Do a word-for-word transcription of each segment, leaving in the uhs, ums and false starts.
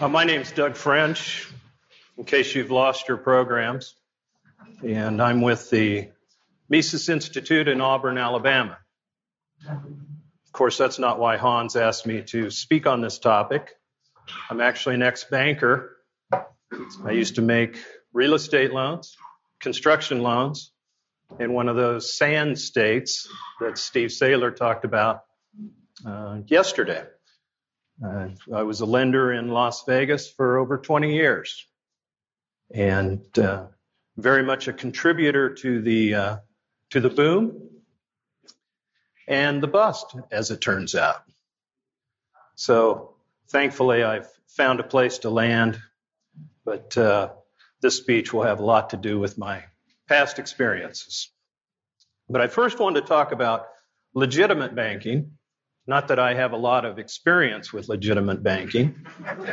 Uh, my name's Doug French, in case you've lost your programs, and I'm with the Mises Institute in Auburn, Alabama. Of course, that's not why Hans asked me to speak on this topic. I'm actually an ex-banker. I used to make real estate loans, construction loans, in one of those sand states that Steve Saylor talked about uh, yesterday. Uh, I was a lender in Las Vegas for over twenty years, and uh, very much a contributor to the uh, to the boom and the bust, as it turns out. So thankfully, I've found a place to land, but uh, this speech will have a lot to do with my past experiences. But I first wanted to talk about legitimate banking. Not that I have a lot of experience with legitimate banking,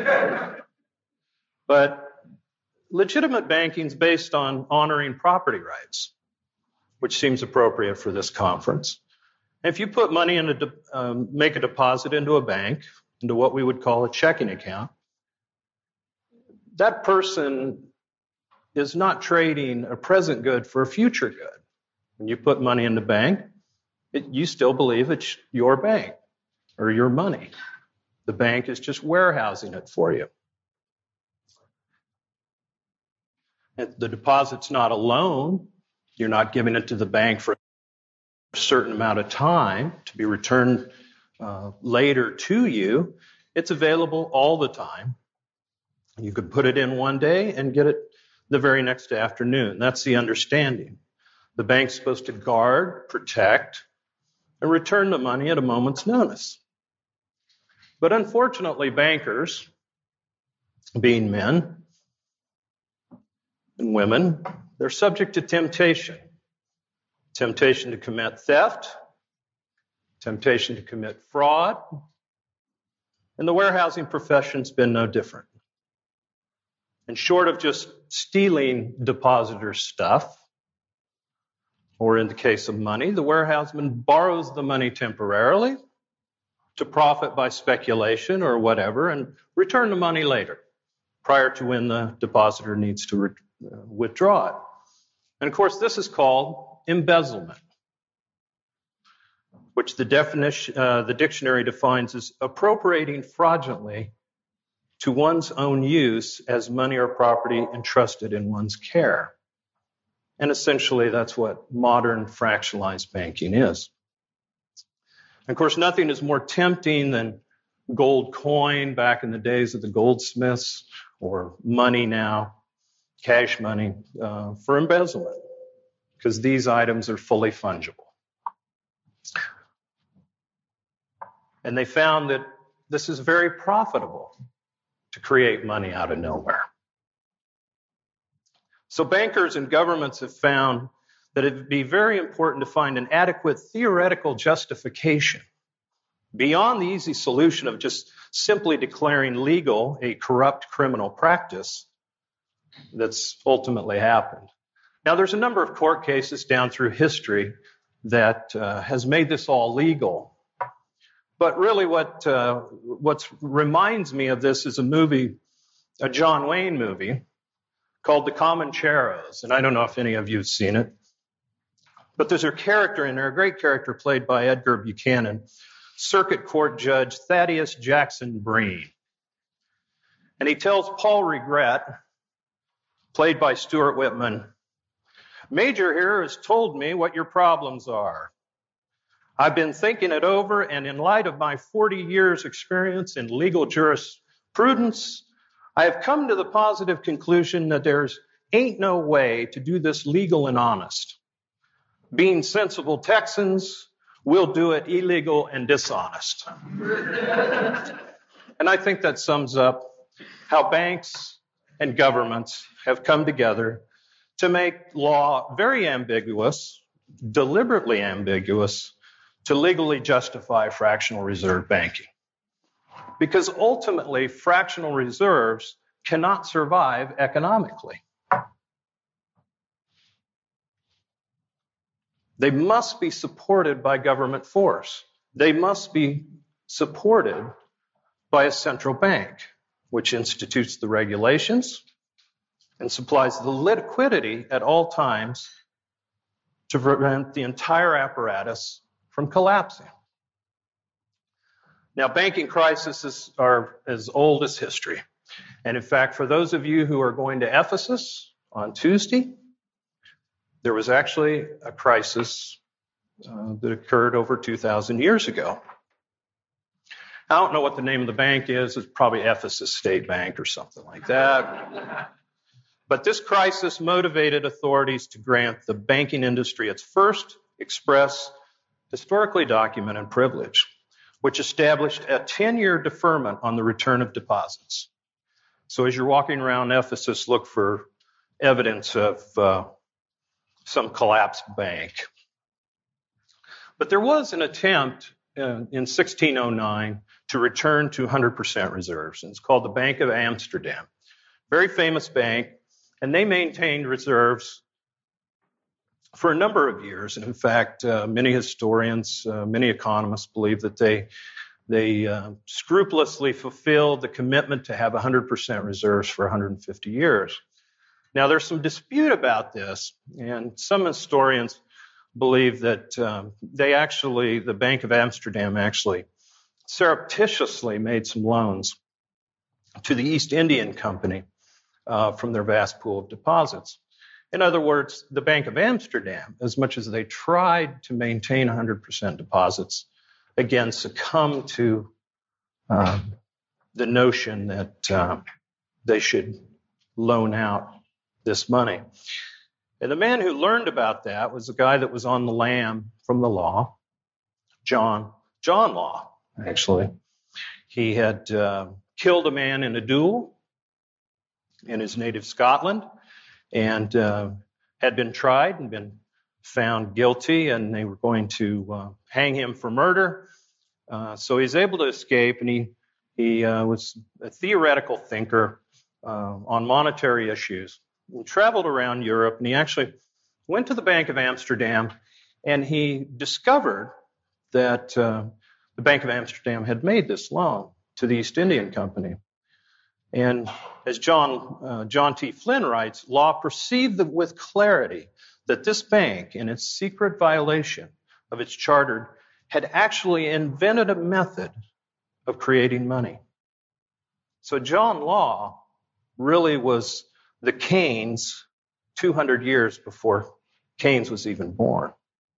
but legitimate banking is based on honoring property rights, which seems appropriate for this conference. If you put money in a, de- um, make a deposit into a bank, into what we would call a checking account, that person is not trading a present good for a future good. When you put money in the bank, it, you still believe it's your bank or your money. The bank is just warehousing it for you. And the deposit's not a loan. You're not giving it to the bank for a certain amount of time to be returned uh, later to you. It's available all the time. You could put it in one day and get it the very next afternoon. That's the understanding. The bank's supposed to guard, protect, and return the money at a moment's notice. But unfortunately, bankers, being men and women, they're subject to temptation. Temptation to commit theft, temptation to commit fraud, and the warehousing profession's been no different. And short of just stealing depositor stuff, or in the case of money, the warehouseman borrows the money temporarily to profit by speculation or whatever, and return the money later, prior to when the depositor needs to re- uh, withdraw it. And of course, this is called embezzlement, which the definition, uh, the dictionary defines as appropriating fraudulently to one's own use as money or property entrusted in one's care. And essentially, that's what modern fractionalized banking is. And of course, nothing is more tempting than gold coin back in the days of the goldsmiths, or money now, cash money, uh, for embezzlement, because these items are fully fungible. And they found that this is very profitable to create money out of nowhere. So bankers and governments have found that it would be very important to find an adequate theoretical justification beyond the easy solution of just simply declaring legal a corrupt criminal practice that's ultimately happened. Now, there's a number of court cases down through history that uh, has made this all legal. But really what uh, what reminds me of this is a movie, a John Wayne movie, called The Comancheros. And I don't know if any of you have seen it. But there's a character in there, a great character played by Edgar Buchanan, Circuit Court Judge Thaddeus Jackson Breen. And he tells Paul Regret, played by Stuart Whitman, "Major here has told me what your problems are. I've been thinking it over, and in light of my forty years experience in legal jurisprudence, I have come to the positive conclusion that there's ain't no way to do this legal and honest. Being sensible Texans, we'll do it illegal and dishonest." And I think that sums up how banks and governments have come together to make law very ambiguous, deliberately ambiguous, to legally justify fractional reserve banking. Because ultimately, fractional reserves cannot survive economically. They must be supported by government force. They must be supported by a central bank. which institutes the regulations and supplies the liquidity at all times to prevent the entire apparatus from collapsing. Now, banking crises are as old as history. And in fact, for those of you who are going to Ephesus on Tuesday, there was actually a crisis uh, that occurred over two thousand years ago. I don't know what the name of the bank is. It's probably Ephesus State Bank or something like that. But this crisis motivated authorities to grant the banking industry its first express, historically documented privilege, which established a ten-year deferment on the return of deposits. So as you're walking around Ephesus, look for evidence of uh, some collapsed bank. But there was an attempt uh, in sixteen oh nine to return to one hundred percent reserves. And it's called the Bank of Amsterdam. Very famous bank, and they maintained reserves for a number of years. And in fact, uh, many historians, uh, many economists believe that they They uh, scrupulously fulfilled the commitment to have one hundred percent reserves for one hundred fifty years. Now, there's some dispute about this, and some historians believe that um, they actually, the Bank of Amsterdam actually surreptitiously made some loans to the East Indian Company uh, from their vast pool of deposits. In other words, the Bank of Amsterdam, as much as they tried to maintain one hundred percent deposits, again, succumb to uh, the notion that uh, they should loan out this money. And the man who learned about that was a guy that was on the lam from the law, John, John Law, actually. He had uh, killed a man in a duel in his native Scotland and uh, had been tried and been found guilty, and they were going to uh, hang him for murder. Uh, so he's able to escape, and he he uh, was a theoretical thinker uh, on monetary issues. He traveled around Europe, and he actually went to the Bank of Amsterdam, and he discovered that uh, the Bank of Amsterdam had made this loan to the East Indian Company. And as John uh, John T. Flynn writes, Law perceived the, with clarity that this bank, in its secret violation of its charter, had actually invented a method of creating money. So John Law really was the Keynes two hundred years before Keynes was even born.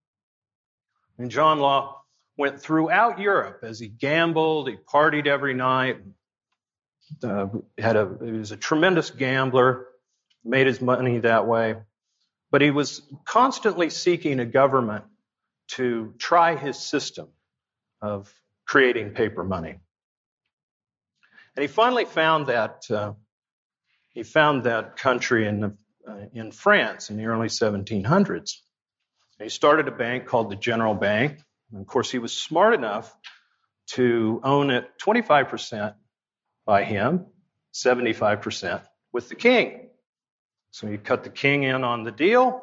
And John Law went throughout Europe as he gambled, he partied every night, uh, had a, he was a tremendous gambler, made his money that way. But he was constantly seeking a government to try his system of creating paper money. And he finally found that uh, he found that country in the, uh, in France in the early seventeen hundreds. And he started a bank called the General Bank. And of course, he was smart enough to own it twenty-five percent by him, seventy-five percent with the king. So he cut the king in on the deal,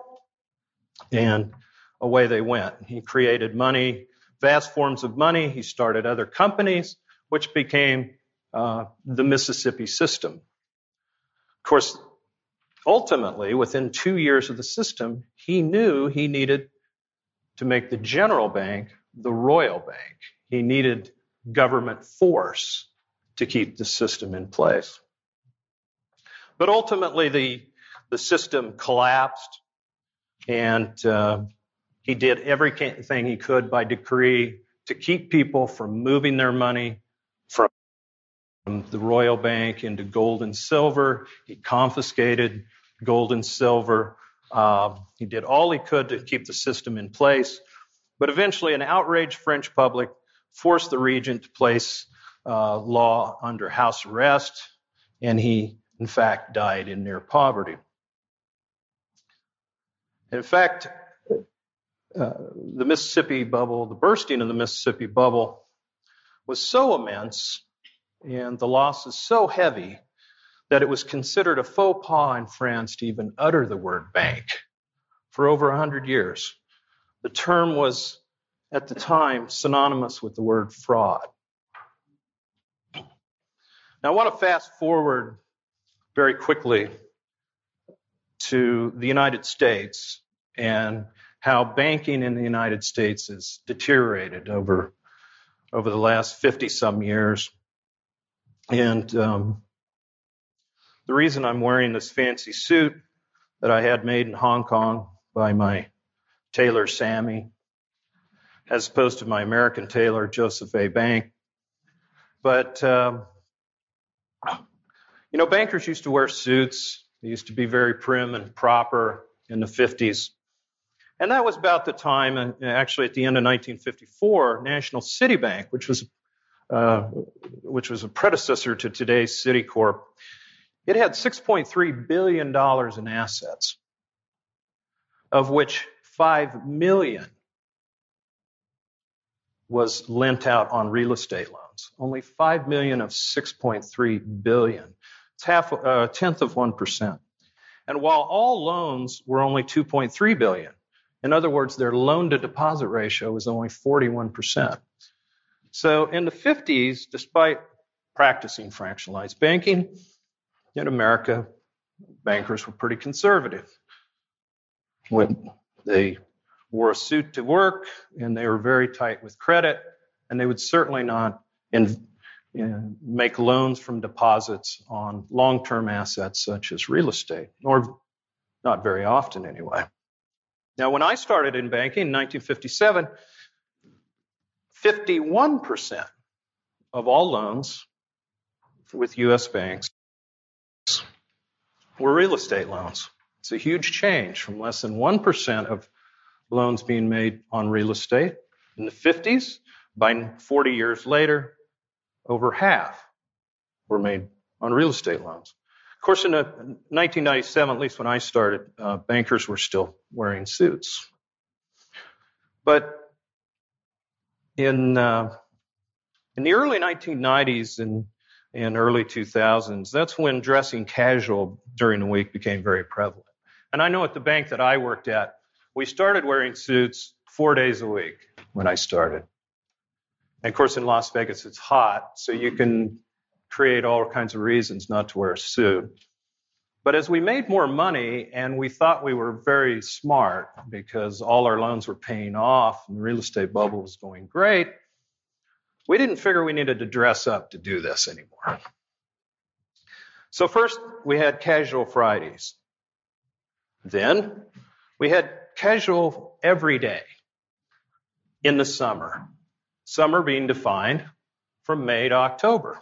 and away they went. He created money, vast forms of money. He started other companies, which became uh, the Mississippi system. Of course, ultimately, within two years of the system, he knew he needed to make the General Bank the Royal Bank. He needed government force to keep the system in place. But ultimately, the, the system collapsed, and uh, he did everything he could by decree to keep people from moving their money from the Royal Bank into gold and silver. He confiscated gold and silver. Uh, he did all he could to keep the system in place. But eventually, an outraged French public forced the regent to place uh, Law under house arrest, and he, in fact, died in near poverty. In fact, uh, the Mississippi bubble, the bursting of the Mississippi bubble was so immense and the losses so heavy that it was considered a faux pas in France to even utter the word bank for over one hundred years. The term was, at the time, synonymous with the word fraud. Now, I want to fast forward very quickly to the United States and how banking in the United States has deteriorated over, over the last fifty-some years. And um, the reason I'm wearing this fancy suit that I had made in Hong Kong by my tailor, Sammy, as opposed to my American tailor, Joseph A. Bank. But, um, you know, bankers used to wear suits. They used to be very prim and proper in the fifties. And that was about the time, and actually at the end of nineteen fifty-four, National City Bank, which was, uh, which was a predecessor to today's Citicorp, it had six point three billion dollars in assets, of which five million dollars was lent out on real estate loans. Only five million dollars of six point three billion dollars. It's half, a uh, tenth of one percent. And while all loans were only two point three billion dollars, in other words, their loan-to-deposit ratio was only forty-one percent. So in the fifties, despite practicing fractionalized banking, in America, bankers were pretty conservative. When they wore a suit to work, and they were very tight with credit, and they would certainly not in, you know, make loans from deposits on long-term assets such as real estate, or not very often anyway. Now, when I started in banking in nineteen fifty-seven, fifty-one percent of all loans with U S banks were real estate loans. It's a huge change from less than one percent of loans being made on real estate in the fifties. By forty years later, over half were made on real estate loans. Of course, in nineteen ninety-seven, at least when I started, uh, bankers were still wearing suits. But in uh, in the early nineteen nineties and, and early two thousands, that's when dressing casual during the week became very prevalent. And I know at the bank that I worked at, we started wearing suits four days a week when I started. And of course, in Las Vegas, it's hot, so you can create all kinds of reasons not to wear a suit. But as we made more money and we thought we were very smart because all our loans were paying off and the real estate bubble was going great, we didn't figure we needed to dress up to do this anymore. So first, we had casual Fridays. Then we had casual every day in the summer. Summer being defined from May to October.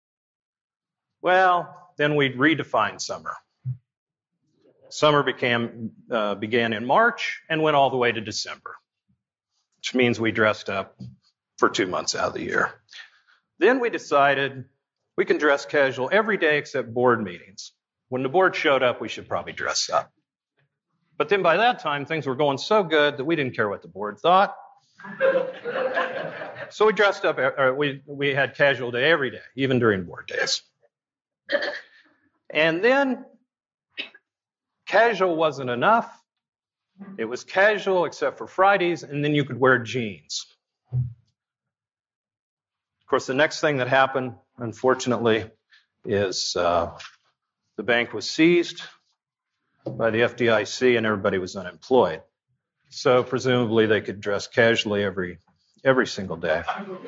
Well, then we redefined summer. Summer became, uh, began in March and went all the way to December, which means we dressed up for two months out of the year. Then we decided we can dress casual every day except board meetings. When the board showed up, we should probably dress up. But then by that time, things were going so good that we didn't care what the board thought. So we dressed up, or we, we had casual day every day, even during board days. And then casual wasn't enough. It was casual except for Fridays, and then you could wear jeans. Of course, the next thing that happened, unfortunately, is uh, the bank was seized by the F D I C and everybody was unemployed. So presumably they could dress casually every every single day.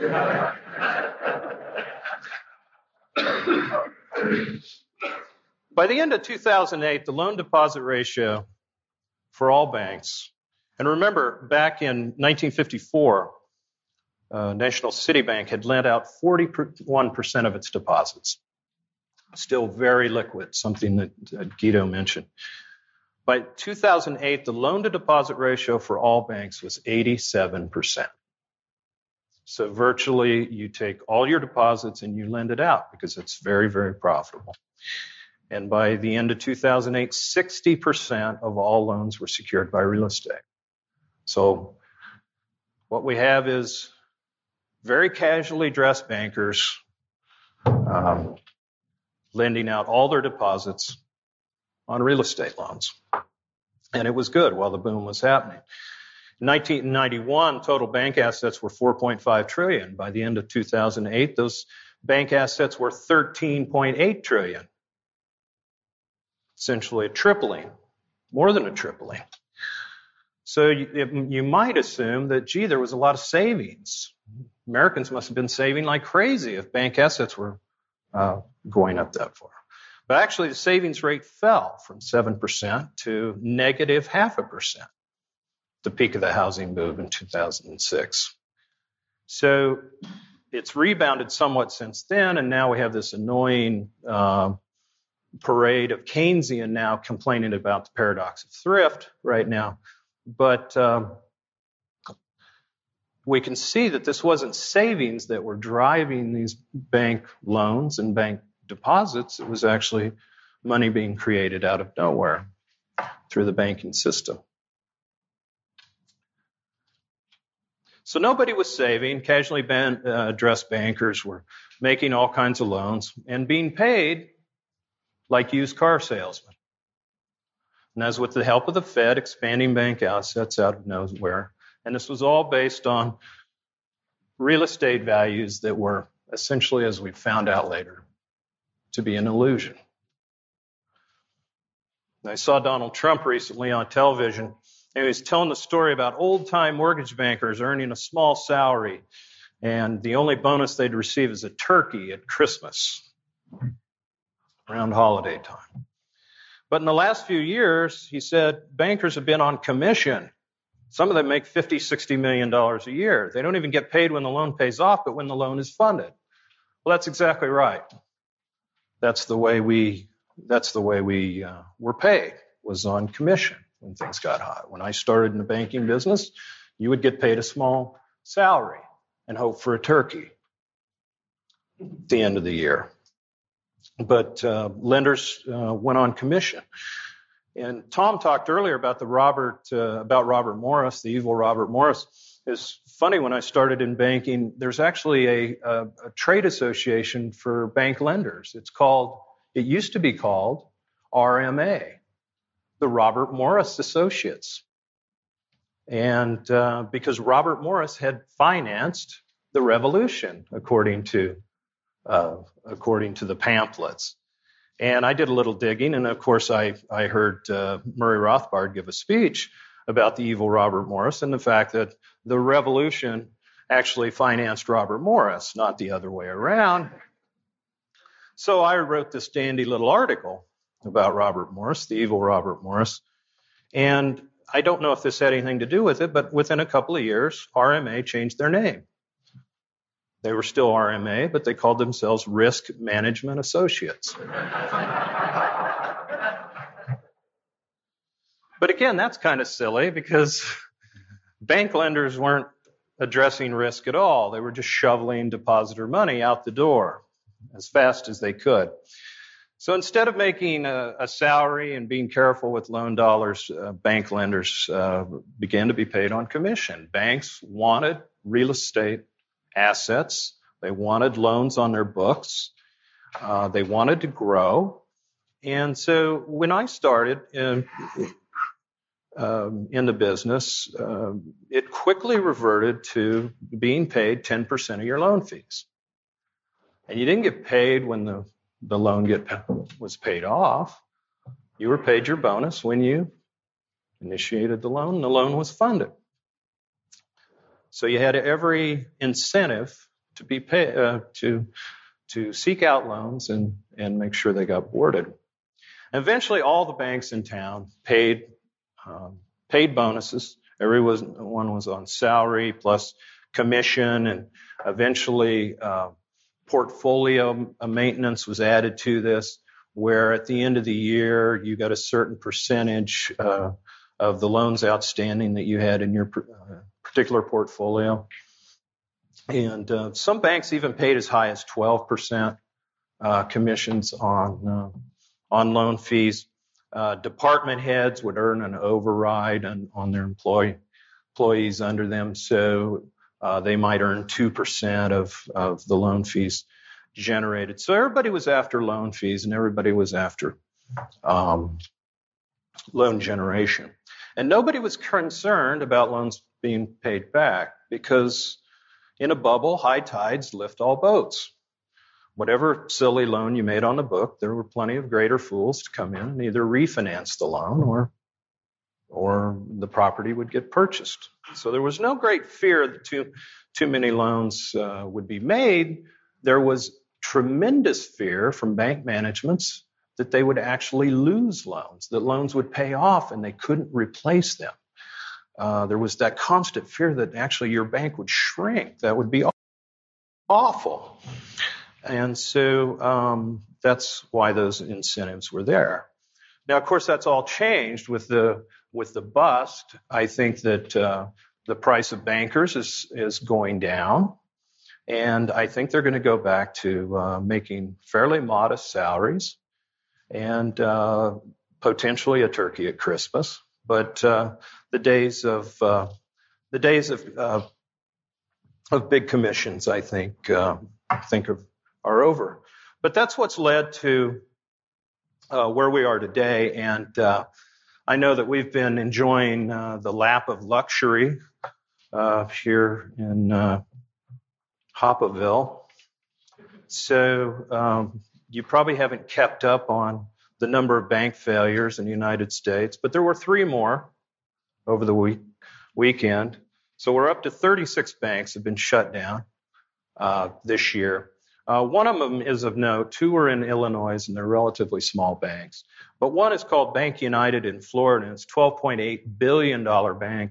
By the end of two thousand eight, the loan deposit ratio for all banks, and remember back in nineteen fifty-four, uh, National City Bank had lent out forty-one percent of its deposits. Still very liquid, something that uh, Guido mentioned. By two thousand eight, the loan to deposit ratio for all banks was eighty-seven percent. So virtually you take all your deposits and you lend it out because it's very, very profitable. And by the end of two thousand eight, sixty percent of all loans were secured by real estate. So what we have is very casually dressed bankers um, lending out all their deposits on real estate loans. And it was good while the boom was happening. In nineteen ninety-one, total bank assets were four point five trillion dollars. By the end of two thousand eight, those bank assets were thirteen point eight trillion dollars, essentially a tripling, more than a tripling. So you, you might assume that, gee, there was a lot of savings. Americans must have been saving like crazy if bank assets were uh, going up that far. But actually, the savings rate fell from seven percent to negative half a percent, the peak of the housing boom in two thousand six. So it's rebounded somewhat since then, and now we have this annoying uh, parade of Keynesian now complaining about the paradox of thrift right now. But um, we can see that this wasn't savings that were driving these bank loans and bank deposits. It was actually money being created out of nowhere through the banking system. So nobody was saving. Casually ban- uh, dressed bankers were making all kinds of loans and being paid like used car salesmen. And as with the help of the Fed, expanding bank assets out of nowhere. And this was all based on real estate values that were essentially, as we found out later, to be an illusion. And I saw Donald Trump recently on television, and he was telling the story about old-time mortgage bankers earning a small salary, and the only bonus they'd receive is a turkey at Christmas, around holiday time. But in the last few years, he said, bankers have been on commission. Some of them make fifty, sixty million dollars a year. They don't even get paid when the loan pays off, but when the loan is funded. Well, that's exactly right. That's the way we, that's the way we uh, were paid, was on commission when things got hot. When I started in the banking business, you would get paid a small salary and hope for a turkey at the end of the year. But uh, lenders uh, went on commission. And Tom talked earlier about the Robert, uh, about Robert Morris, the evil Robert Morris. It's funny, when I started in banking, there's actually a, a, a trade association for bank lenders. It's called, it used to be called R M A, the Robert Morris Associates. And uh, because Robert Morris had financed the revolution, according to uh, according to the pamphlets. And I did a little digging, and of course I, I heard uh, Murray Rothbard give a speech about the evil Robert Morris and the fact that the revolution actually financed Robert Morris, not the other way around. So I wrote this dandy little article about Robert Morris, the evil Robert Morris. And I don't know if this had anything to do with it, but within a couple of years, R M A changed their name. They were still R M A, but they called themselves Risk Management Associates. But again, that's kind of silly because bank lenders weren't addressing risk at all. They were just shoveling depositor money out the door as fast as they could. So instead of making a, a salary and being careful with loan dollars, uh, bank lenders uh, began to be paid on commission. Banks wanted real estate assets. They wanted loans on their books. Uh, they wanted to grow. And so when I started in, um, in the business, uh, it quickly reverted to being paid ten percent of your loan fees. And you didn't get paid when the, the loan get, was paid off. You were paid your bonus when you initiated the loan and the loan was funded. So you had every incentive to be pay, uh, to to seek out loans and and make sure they got boarded. And eventually, all the banks in town paid um, paid bonuses. Everyone was on salary plus commission, and eventually uh, portfolio maintenance was added to this, where at the end of the year you got a certain percentage uh, of the loans outstanding that you had in your uh, particular portfolio. And uh, some banks even paid as high as twelve percent uh, commissions on uh, on loan fees. Uh, department heads would earn an override on, on their employee, employees under them, so uh, they might earn two percent of, of the loan fees generated. So everybody was after loan fees, and everybody was after um, loan generation. And nobody was concerned about loans being paid back, because in a bubble, high tides lift all boats. whatever silly loan you made on the book, there were plenty of greater fools to come in and either refinance the loan or or the property would get purchased. So there was no great fear that too, too many loans uh, would be made. There was tremendous fear from bank managements that they would actually lose loans, that loans would pay off and they couldn't replace them. Uh, there was that constant fear that actually your bank would shrink. That would be awful. And so um, that's why those incentives were there. Now, of course, that's all changed with the with the bust. I think that uh, the price of bankers is is going down, and I think they're going to go back to uh, making fairly modest salaries and uh, potentially a turkey at Christmas. But uh, the days of uh, the days of uh, of big commissions, I think, uh, I think are, are over. But that's what's led to Uh, where we are today, and uh, I know that we've been enjoying uh, the lap of luxury uh, here in uh, Hoppoville. So um, you probably haven't kept up on the number of bank failures in the United States, but there were three more over the week weekend. So we're up to thirty-six banks have been shut down uh, this year. Uh, one of them is of note. Two are in Illinois, and they're relatively small banks. But one is called Bank United in Florida, and it's a twelve point eight billion dollars bank.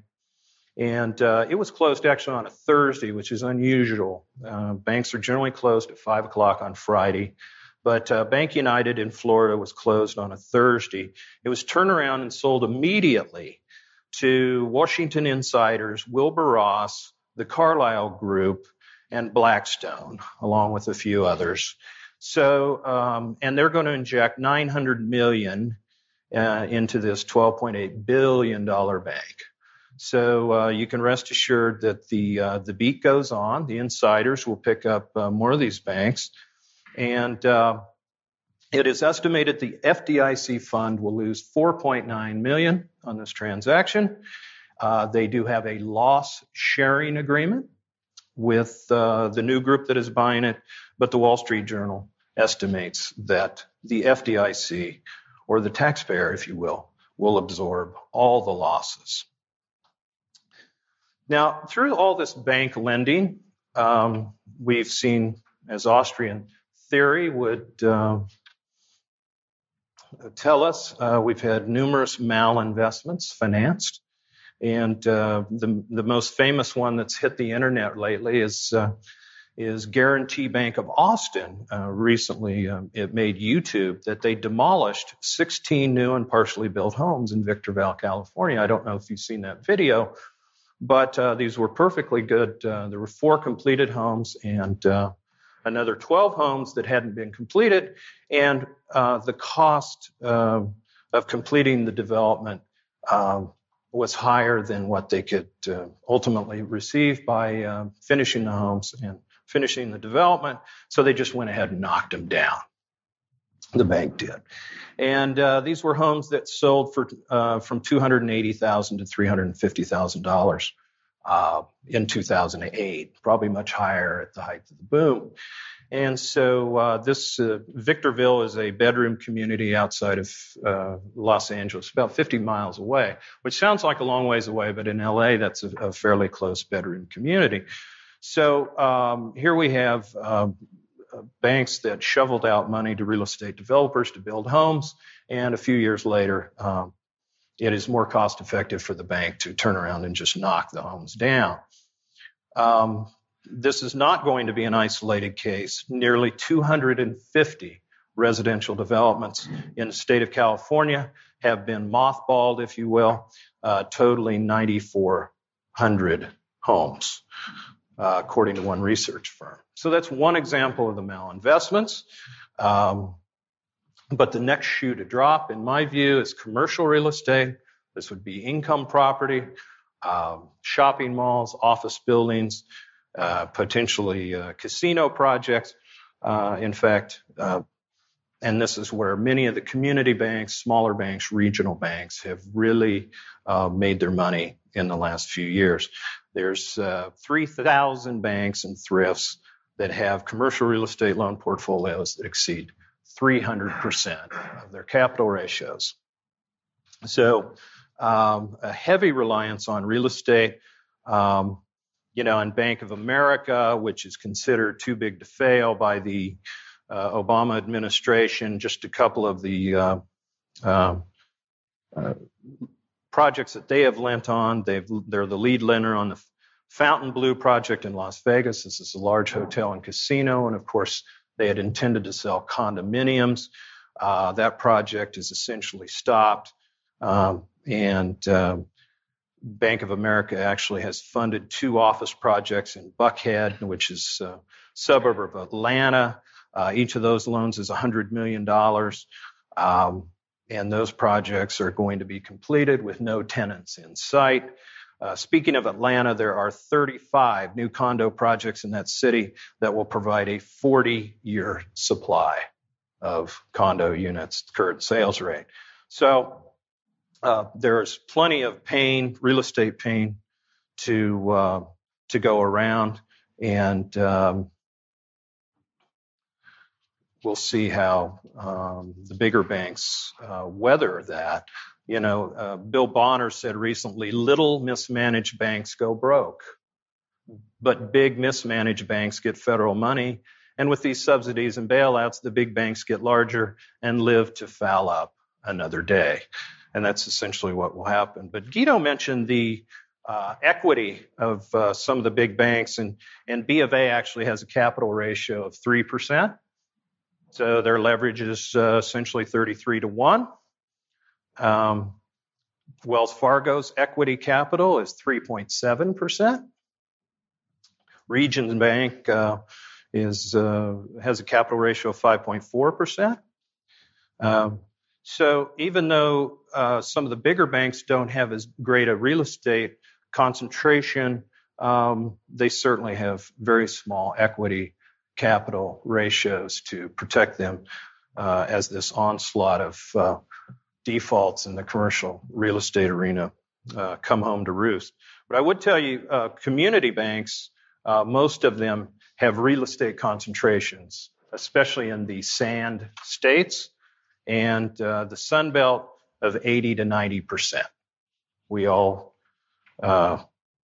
And uh, it was closed actually on a Thursday, which is unusual. Uh, banks are generally closed at five o'clock on Friday. But uh, Bank United in Florida was closed on a Thursday. It was turned around and sold immediately to Washington Insiders, Wilbur Ross, the Carlyle Group, and Blackstone, along with a few others. So, um, and they're going to inject nine hundred million dollars uh, into this twelve point eight billion dollars bank. So uh, you can rest assured that the uh, the beat goes on. The insiders will pick up uh, more of these banks, and uh, it is estimated the F D I C fund will lose four point nine million dollars on this transaction. Uh, they do have a loss sharing agreement with uh, the new group that is buying it, but the Wall Street Journal estimates that the F D I C, or the taxpayer, if you will, will absorb all the losses. Now, through all this bank lending, um, we've seen, as Austrian theory would uh, tell us, uh, we've had numerous malinvestments financed. And uh, the the most famous one that's hit the internet lately is uh, is Guarantee Bank of Austin. Uh, recently, um, it made YouTube that they demolished sixteen new and partially built homes in Victorville, California. I don't know if you've seen that video, but uh, these were perfectly good. Uh, there were four completed homes and uh, another twelve homes that hadn't been completed, and uh, the cost uh, of completing the development Uh, was higher than what they could uh, ultimately receive by uh, finishing the homes and finishing the development. So they just went ahead and knocked them down. The bank did. And uh, these were homes that sold for uh, from two hundred eighty thousand dollars to three hundred fifty thousand dollars uh, in two thousand eight, probably much higher at the height of the boom. And so uh, this uh, Victorville is a bedroom community outside of uh, Los Angeles, about fifty miles away, which sounds like a long ways away, but in L A, that's a, a fairly close bedroom community. So um, here we have uh, banks that shoveled out money to real estate developers to build homes, and a few years later, um, it is more cost effective for the bank to turn around and just knock the homes down. Um, This is not going to be an isolated case. Nearly two hundred fifty residential developments in the state of California have been mothballed, if you will, uh, totaling nine thousand four hundred homes, uh, according to one research firm. So that's one example of the malinvestments. Um, but the next shoe to drop, in my view, is commercial real estate. This would be income property, um, shopping malls, office buildings, Uh, potentially uh, casino projects. Uh, in fact, uh, and this is where many of the community banks, smaller banks, regional banks have really uh, made their money in the last few years. There's uh, three thousand banks and thrifts that have commercial real estate loan portfolios that exceed three hundred percent of their capital ratios. So um, a heavy reliance on real estate, um, you know, and Bank of America, which is considered too big to fail by the uh, Obama administration, just a couple of the uh, uh, uh, projects that they have lent on. They've, they're the lead lender on the Fontainebleau project in Las Vegas. This is a large hotel and casino, and of course, they had intended to sell condominiums. Uh, that project is essentially stopped, um, and uh, Bank of America actually has funded two office projects in Buckhead, which is a suburb of Atlanta. Uh, each of those loans is one hundred million dollars. Um, and those projects are going to be completed with no tenants in sight. Uh, speaking of Atlanta, there are thirty-five new condo projects in that city that will provide a forty-year supply of condo units, current sales rate. So uh, there's plenty of pain, real estate pain, to uh, to go around, and um, we'll see how um, the bigger banks uh, weather that. You know, uh, Bill Bonner said recently, little mismanaged banks go broke, but big mismanaged banks get federal money. And with these subsidies and bailouts, the big banks get larger and live to foul up another day. And that's essentially what will happen. But Guido mentioned the uh, equity of uh, some of the big banks, and, and B of A actually has a capital ratio of three percent. So their leverage is uh, essentially thirty-three to one. Um, Wells Fargo's equity capital is three point seven percent. Regions Bank uh, is uh, has a capital ratio of five point four percent. Um, so even though uh, some of the bigger banks don't have as great a real estate concentration, um, they certainly have very small equity capital ratios to protect them uh, as this onslaught of uh, defaults in the commercial real estate arena uh, come home to roost. But I would tell you, uh, community banks, uh, most of them have real estate concentrations, especially in the sand states and uh, the Sun Belt of eighty to ninety percent. We all uh,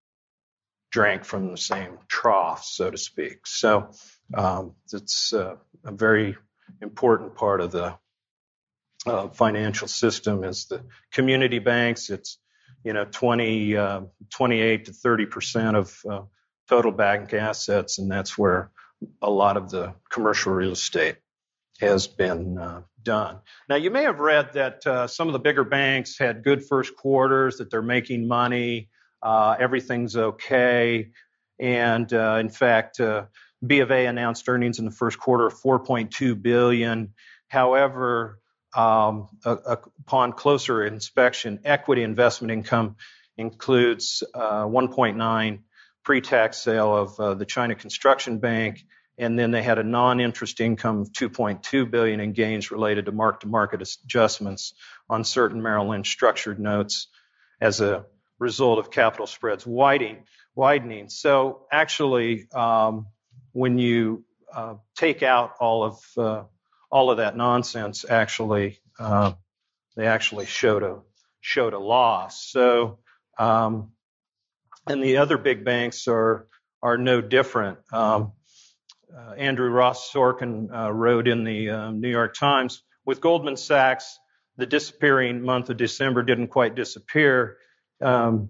drank from the same trough, so to speak. So um, it's uh, a very important part of the uh, financial system is the community banks. It's, you know, twenty, uh, twenty-eight to thirty percent of uh, total bank assets, and that's where a lot of the commercial real estate has been uh, done. Now, you may have read that uh, some of the bigger banks had good first quarters, that they're making money, uh, everything's okay, and uh, in fact, uh, B of A announced earnings in the first quarter of four point two billion dollars. However, um, uh, upon closer inspection, equity investment income includes uh, one point nine pre-tax sale of uh, the China Construction Bank, and then they had a non-interest income of two point two billion dollars in gains related to mark-to-market adjustments on certain Merrill Lynch structured notes as a result of capital spreads widening. widening. So actually, um, when you uh, take out all of uh, all of that nonsense, actually, uh, they actually showed a showed a loss. So, um, and the other big banks are are no different. Um, uh, Andrew Ross Sorkin uh, wrote in the uh, New York Times, with Goldman Sachs, the disappearing month of December didn't quite disappear. Um,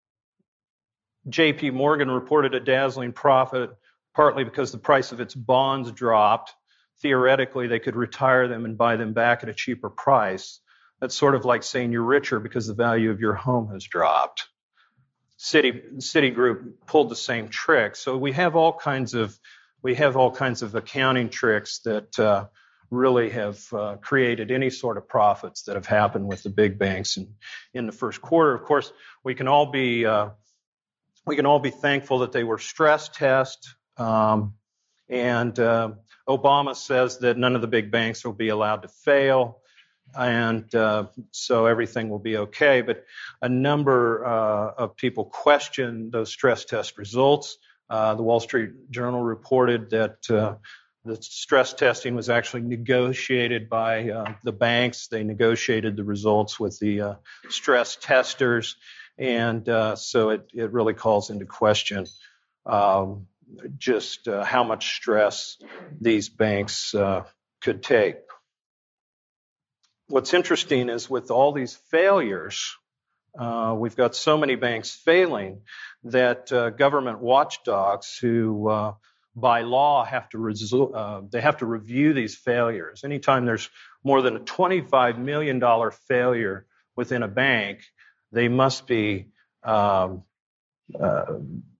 J P Morgan reported a dazzling profit, partly because the price of its bonds dropped. Theoretically, they could retire them and buy them back at a cheaper price. That's sort of like saying you're richer because the value of your home has dropped. Citi, Citigroup pulled the same trick. So we have all kinds of we have all kinds of accounting tricks that uh, really have uh, created any sort of profits that have happened with the big banks in, in the first quarter. Of course, we can all be uh, we can all be thankful that they were stress test. Um, and uh, Obama says that none of the big banks will be allowed to fail, and uh, so everything will be okay. But a number uh, of people question those stress test results. Uh, the Wall Street Journal reported that uh, the stress testing was actually negotiated by uh, the banks. They negotiated the results with the uh, stress testers, and uh, so it, it really calls into question um, just uh, how much stress these banks uh, could take. What's interesting is with all these failures, uh, we've got so many banks failing that uh, government watchdogs who uh, by law have to resu- uh, they have to review these failures. Anytime there's more than a twenty-five million dollars failure within a bank, they must be um, uh,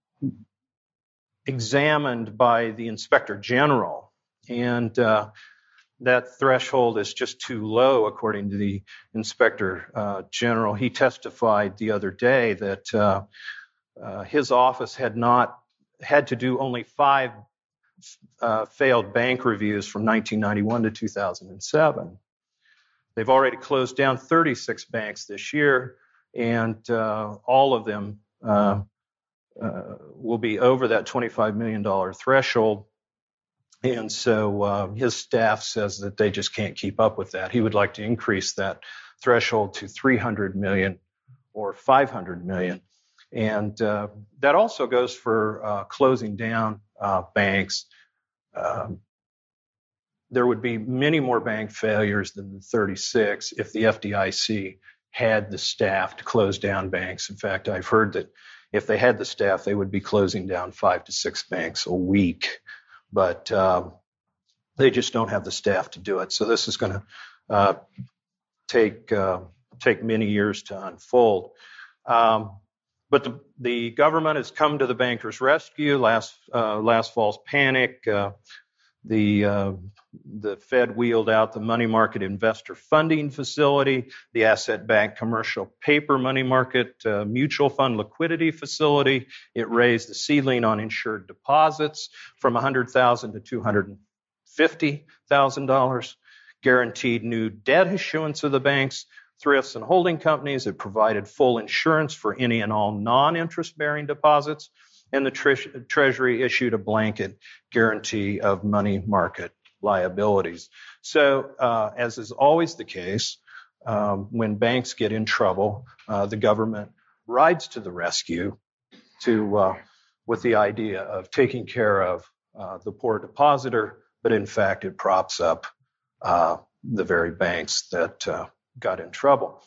examined by the inspector general. And uh, that threshold is just too low, according to the inspector uh, general. He testified the other day that uh, uh, his office had not had to do only five uh, failed bank reviews from nineteen ninety-one to two thousand seven. They've already closed down thirty-six banks this year, and uh, all of them uh, uh, will be over that twenty-five million dollars threshold. And so uh, his staff says that they just can't keep up with that. He would like to increase that threshold to three hundred million dollars or five hundred million dollars. And uh, that also goes for uh, closing down uh, banks. Um, there would be many more bank failures than the thirty-six if the F D I C had the staff to close down banks. In fact, I've heard that if they had the staff, they would be closing down five to six banks a week. But um, they just don't have the staff to do it. So this is going to uh, take uh, take many years to unfold. Um, but the, the government has come to the bankers' rescue. Last uh, last fall's panic, uh, the uh, the Fed wheeled out the money market investor funding facility, the asset-backed commercial paper money market uh, mutual fund liquidity facility. It raised the ceiling on insured deposits from one hundred thousand dollars to two hundred fifty thousand dollars, guaranteed new debt issuance of the banks, thrifts, and holding companies. It provided full insurance for any and all non-interest-bearing deposits, and the tre- Treasury issued a blanket guarantee of money market liabilities. So, uh, as is always the case, um, when banks get in trouble, uh, the government rides to the rescue to uh, with the idea of taking care of uh, the poor depositor, but in fact, it props up uh, the very banks that uh, got in trouble.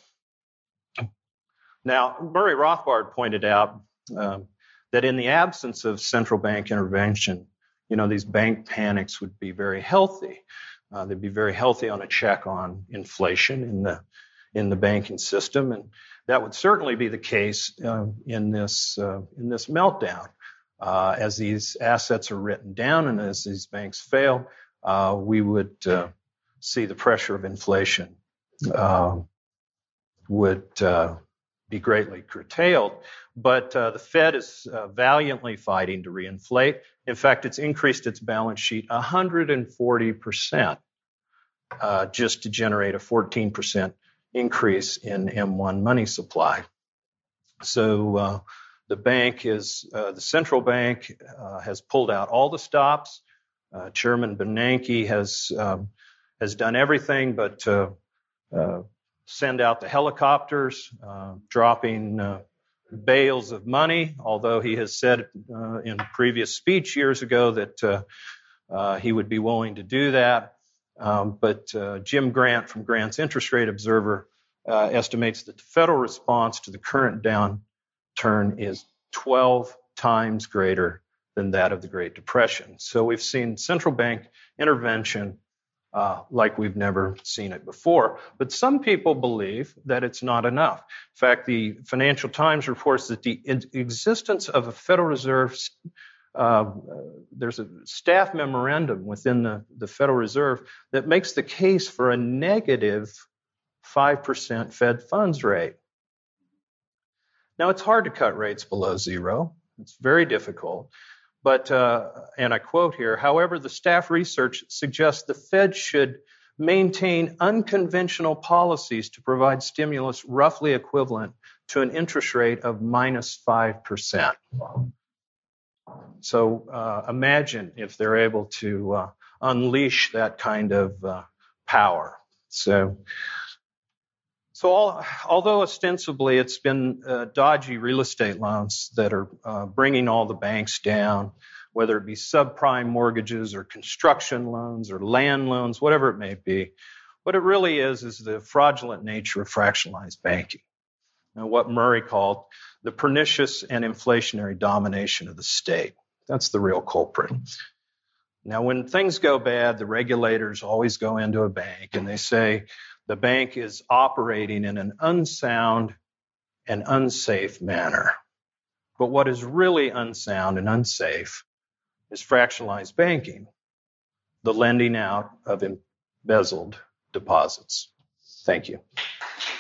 Now, Murray Rothbard pointed out um, that in the absence of central bank intervention, you know, these bank panics would be very healthy. Uh, they'd be very healthy on a check on inflation in the in the banking system, and that would certainly be the case uh, in this uh, in this meltdown. Uh, as these assets are written down and as these banks fail, uh, we would uh, see the pressure of inflation uh, would uh, be greatly curtailed. But uh, the Fed is uh, valiantly fighting to reinflate. In fact, it's increased its balance sheet one hundred forty percent uh, just to generate a fourteen percent increase in M one money supply. So uh, the bank is, uh, the central bank uh, has pulled out all the stops. Uh, Chairman Bernanke has um, has done everything but uh, uh, send out the helicopters, uh, dropping uh, bales of money, although he has said uh, in a previous speech years ago that uh, uh, he would be willing to do that. Um, but uh, Jim Grant from Grant's Interest Rate Observer uh, estimates that the federal response to the current downturn is twelve times greater than that of the Great Depression. So we've seen central bank intervention Uh, like we've never seen it before. But some people believe that it's not enough. In fact, the Financial Times reports that the existence of a Federal Reserve, uh, there's a staff memorandum within the, the Federal Reserve that makes the case for a negative five percent Fed funds rate. Now, it's hard to cut rates below zero. It's very difficult. But, uh, and I quote here, however, the staff research suggests the Fed should maintain unconventional policies to provide stimulus roughly equivalent to an interest rate of minus five percent. So uh, imagine if they're able to uh, unleash that kind of uh, power. So, so all, although ostensibly it's been uh, dodgy real estate loans that are uh, bringing all the banks down, whether it be subprime mortgages or construction loans or land loans, whatever it may be, what it really is is the fraudulent nature of fractionalized banking, and what Murray called the pernicious and inflationary domination of the state. That's the real culprit. Now, when things go bad, the regulators always go into a bank and they say the bank is operating in an unsound and unsafe manner. But what is really unsound and unsafe is fractionalized banking, the lending out of embezzled deposits. Thank you.